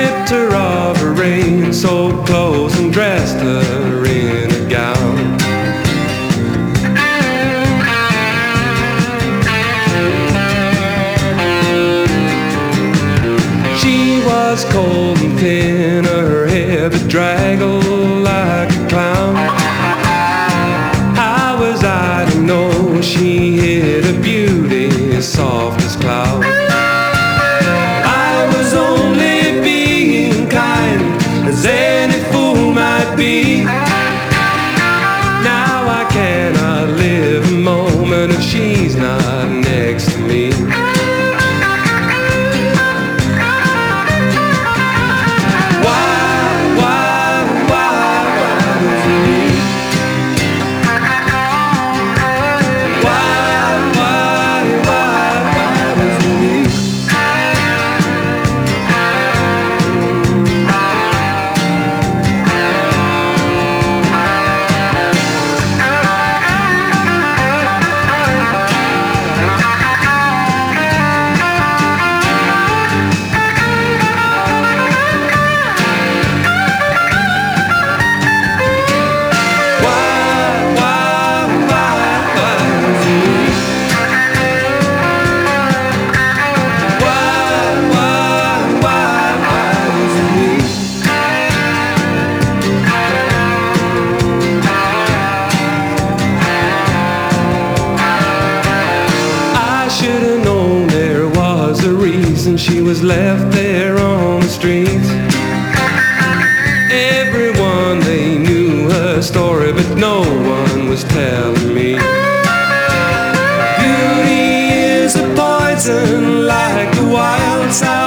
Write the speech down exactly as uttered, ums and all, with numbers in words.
stripped her of her ring, sewed clothes and dressed her in a gown. She was cold and thin, her hair bedraggled like a clown. How was I to know she hid a beauty as soft as cloud? I was only being kind, as any fool might be. Now I cannot live a moment if she's not next to me. And she was left there on the streets. Everyone, they knew her story, but no one was telling me. Beauty is a poison like the wild side.